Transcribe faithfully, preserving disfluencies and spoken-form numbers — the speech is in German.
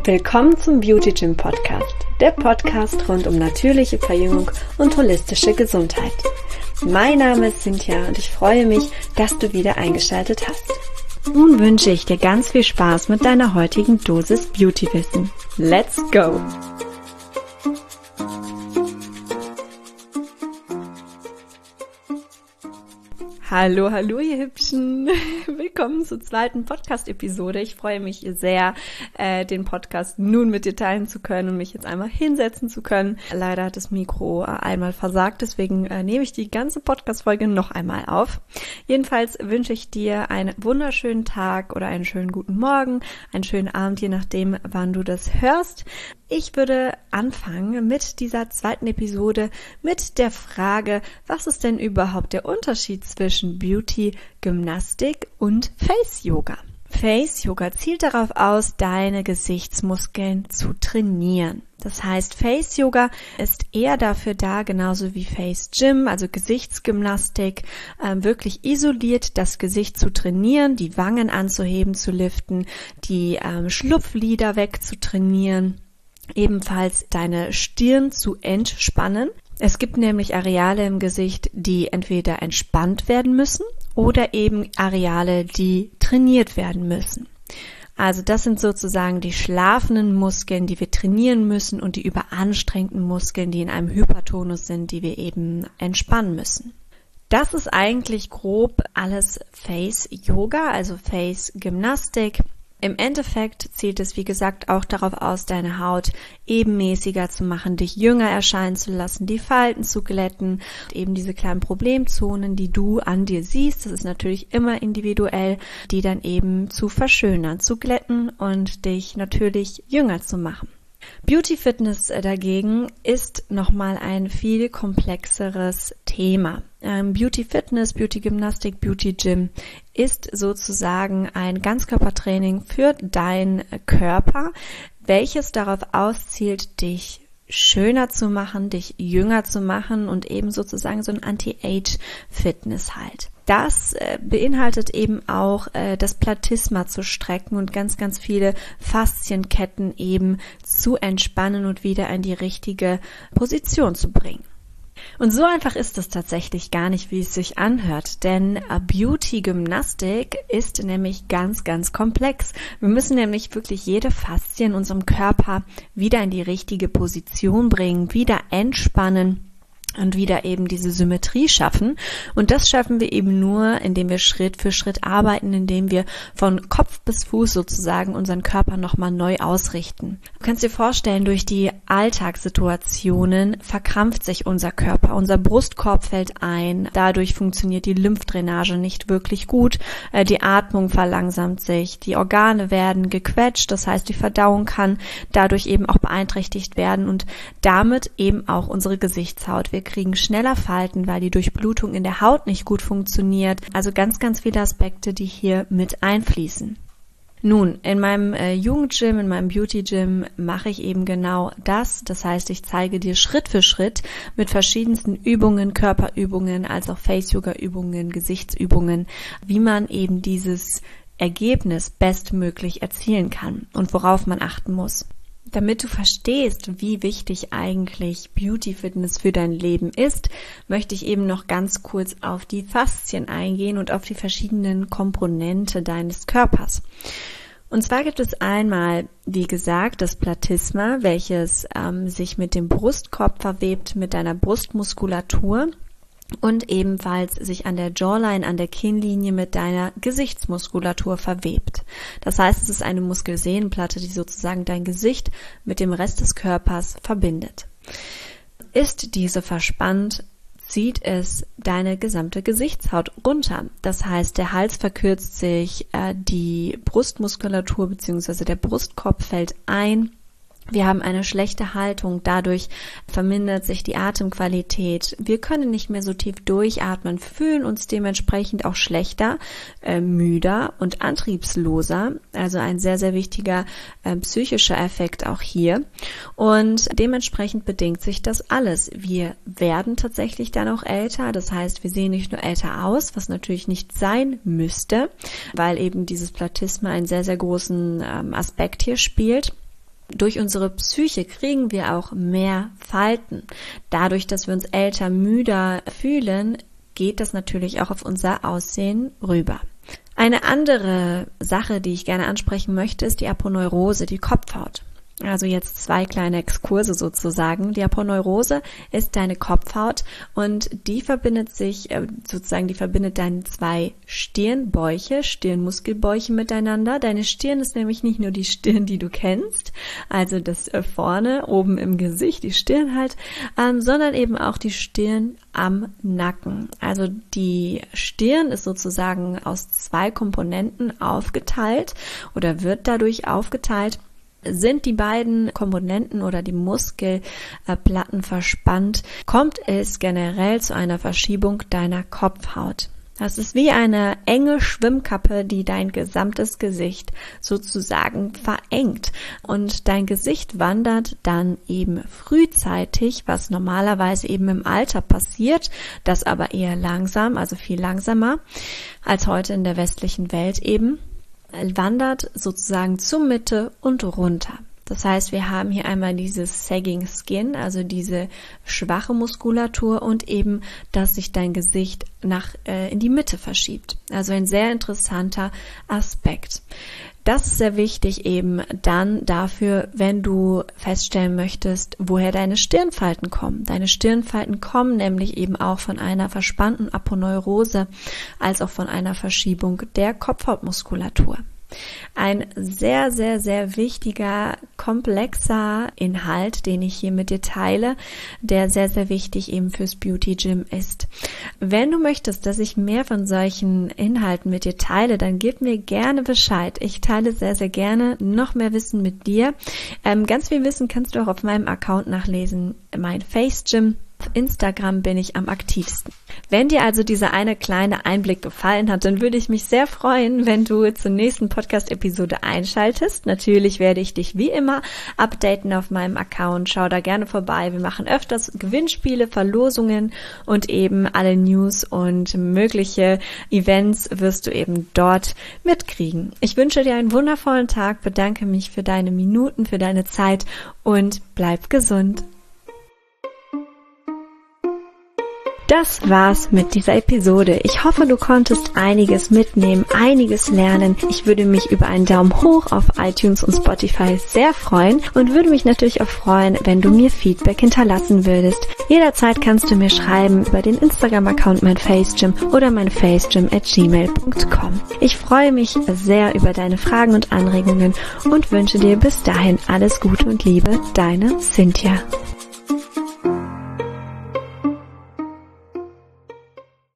Willkommen zum Beauty Gym Podcast, der Podcast rund um natürliche Verjüngung und holistische Gesundheit. Mein Name ist Cynthia und ich freue mich, dass du wieder eingeschaltet hast. Nun wünsche ich dir ganz viel Spaß mit deiner heutigen Dosis Beauty-Wissen. Let's go! Hallo, hallo ihr Hübschen. Willkommen zur zweiten Podcast-Episode. Ich freue mich sehr, äh, den Podcast nun mit dir teilen zu können und mich jetzt einmal hinsetzen zu können. Leider hat das Mikro äh, einmal versagt, deswegen äh, nehme ich die ganze Podcast-Folge noch einmal auf. Jedenfalls wünsche ich dir einen wunderschönen Tag oder einen schönen guten Morgen, einen schönen Abend, je nachdem, wann du das hörst. Ich würde anfangen mit dieser zweiten Episode mit der Frage, was ist denn überhaupt der Unterschied zwischen Beauty-Gymnastik und Face-Yoga? Face-Yoga zielt darauf aus, deine Gesichtsmuskeln zu trainieren. Das heißt, Face-Yoga ist eher dafür da, genauso wie Face-Gym, also Gesichtsgymnastik, äh, wirklich isoliert das Gesicht zu trainieren, die Wangen anzuheben, zu liften, die ähm, Schlupflider wegzutrainieren, ebenfalls deine Stirn zu entspannen. Es gibt nämlich Areale im Gesicht, die entweder entspannt werden müssen oder eben Areale, die trainiert werden müssen. Also das sind sozusagen die schlafenden Muskeln, die wir trainieren müssen, und die überanstrengten Muskeln, die in einem Hypertonus sind, die wir eben entspannen müssen. Das ist eigentlich grob alles Face-Yoga, also Face-Gymnastik. Im Endeffekt zielt es, wie gesagt, auch darauf aus, deine Haut ebenmäßiger zu machen, dich jünger erscheinen zu lassen, die Falten zu glätten, eben diese kleinen Problemzonen, die du an dir siehst, das ist natürlich immer individuell, die dann eben zu verschönern, zu glätten und dich natürlich jünger zu machen. Beauty Fitness dagegen ist nochmal ein viel komplexeres Thema. Ähm, Beauty Fitness, Beauty Gymnastik, Beauty Gym ist sozusagen ein Ganzkörpertraining für deinen Körper, welches darauf auszielt, dich schöner zu machen, dich jünger zu machen und eben sozusagen so ein Anti-Age-Fitness halt. Das äh, beinhaltet eben auch äh, das Platysma zu strecken und ganz, ganz viele Faszienketten eben zu entspannen und wieder in die richtige Position zu bringen. Und so einfach ist es tatsächlich gar nicht, wie es sich anhört, denn Beauty-Gymnastik ist nämlich ganz, ganz komplex. Wir müssen nämlich wirklich jede Faszie in unserem Körper wieder in die richtige Position bringen, wieder entspannen und wieder eben diese Symmetrie schaffen. Und das schaffen wir eben nur, indem wir Schritt für Schritt arbeiten, indem wir von Kopf bis Fuß sozusagen unseren Körper nochmal neu ausrichten. Du kannst dir vorstellen, durch die Alltagssituationen verkrampft sich unser Körper. Unser Brustkorb fällt ein. Dadurch funktioniert die Lymphdrainage nicht wirklich gut. Die Atmung verlangsamt sich. Die Organe werden gequetscht. Das heißt, die Verdauung kann dadurch eben auch beeinträchtigt werden und damit eben auch unsere Gesichtshaut. Wir kriegen schneller Falten, weil die Durchblutung in der Haut nicht gut funktioniert. Also ganz, ganz viele Aspekte, die hier mit einfließen. Nun, in meinem äh, Jugendgym, in meinem Beauty-Gym mache ich eben genau das. Das heißt, ich zeige dir Schritt für Schritt mit verschiedensten Übungen, Körperübungen, als auch Face-Yoga-Übungen, Gesichtsübungen, wie man eben dieses Ergebnis bestmöglich erzielen kann und worauf man achten muss. Damit du verstehst, wie wichtig eigentlich Beauty Fitness für dein Leben ist, möchte ich eben noch ganz kurz auf die Faszien eingehen und auf die verschiedenen Komponente deines Körpers. Und zwar gibt es einmal, wie gesagt, das Platysma, welches ähm, sich mit dem Brustkorb verwebt, mit deiner Brustmuskulatur. Und ebenfalls sich an der Jawline, an der Kinnlinie mit deiner Gesichtsmuskulatur verwebt. Das heißt, es ist eine Muskelsehnenplatte, die sozusagen dein Gesicht mit dem Rest des Körpers verbindet. Ist diese verspannt, zieht es deine gesamte Gesichtshaut runter. Das heißt, der Hals verkürzt sich, äh, die Brustmuskulatur bzw. der Brustkorb fällt ein. Wir haben eine schlechte Haltung, dadurch vermindert sich die Atemqualität. Wir können nicht mehr so tief durchatmen, fühlen uns dementsprechend auch schlechter, äh, müder und antriebsloser. Also ein sehr, sehr wichtiger äh, psychischer Effekt auch hier. Und dementsprechend bedingt sich das alles. Wir werden tatsächlich dann auch älter. Das heißt, wir sehen nicht nur älter aus, was natürlich nicht sein müsste, weil eben dieses Platysma einen sehr, sehr großen ähm, Aspekt hier spielt. Durch unsere Psyche kriegen wir auch mehr Falten. Dadurch, dass wir uns älter, müder fühlen, geht das natürlich auch auf unser Aussehen rüber. Eine andere Sache, die ich gerne ansprechen möchte, ist die Aponeurose, die Kopfhaut. Also jetzt zwei kleine Exkurse sozusagen. Die Aponeurose ist deine Kopfhaut und die verbindet sich, sozusagen, die verbindet deine zwei Stirnbäuche, Stirnmuskelbäuche miteinander. Deine Stirn ist nämlich nicht nur die Stirn, die du kennst, also das vorne, oben im Gesicht, die Stirn halt, ähm, sondern eben auch die Stirn am Nacken. Also die Stirn ist sozusagen aus zwei Komponenten aufgeteilt oder wird dadurch aufgeteilt. Sind die beiden Komponenten oder die Muskelplatten verspannt, kommt es generell zu einer Verschiebung deiner Kopfhaut. Das ist wie eine enge Schwimmkappe, die dein gesamtes Gesicht sozusagen verengt. Und dein Gesicht wandert dann eben frühzeitig, was normalerweise eben im Alter passiert, das aber eher langsam, also viel langsamer als heute in der westlichen Welt eben, wandert sozusagen zur Mitte und runter. Das heißt, wir haben hier einmal dieses Sagging Skin, also diese schwache Muskulatur und eben, dass sich dein Gesicht nach äh, in die Mitte verschiebt. Also ein sehr interessanter Aspekt. Das ist sehr wichtig eben dann dafür, wenn du feststellen möchtest, woher deine Stirnfalten kommen. Deine Stirnfalten kommen nämlich eben auch von einer verspannten Aponeurose als auch von einer Verschiebung der Kopfhautmuskulatur. Ein sehr, sehr, sehr wichtiger, komplexer Inhalt, den ich hier mit dir teile, der sehr, sehr wichtig eben fürs Beauty Gym ist. Wenn du möchtest, dass ich mehr von solchen Inhalten mit dir teile, dann gib mir gerne Bescheid. Ich teile sehr, sehr gerne noch mehr Wissen mit dir. Ähm, ganz viel Wissen kannst du auch auf meinem Account nachlesen, mein Face Gym. Auf Instagram bin ich am aktivsten. Wenn dir also dieser eine kleine Einblick gefallen hat, dann würde ich mich sehr freuen, wenn du zur nächsten Podcast-Episode einschaltest. Natürlich werde ich dich wie immer updaten auf meinem Account. Schau da gerne vorbei. Wir machen öfters Gewinnspiele, Verlosungen und eben alle News und mögliche Events wirst du eben dort mitkriegen. Ich wünsche dir einen wundervollen Tag, bedanke mich für deine Minuten, für deine Zeit und bleib gesund. Das war's mit dieser Episode. Ich hoffe, du konntest einiges mitnehmen, einiges lernen. Ich würde mich über einen Daumen hoch auf iTunes und Spotify sehr freuen und würde mich natürlich auch freuen, wenn du mir Feedback hinterlassen würdest. Jederzeit kannst du mir schreiben über den Instagram-Account mein FaceGym oder mein facegym at gmail punkt com. Ich freue mich sehr über deine Fragen und Anregungen und wünsche dir bis dahin alles Gute und Liebe, deine Cynthia.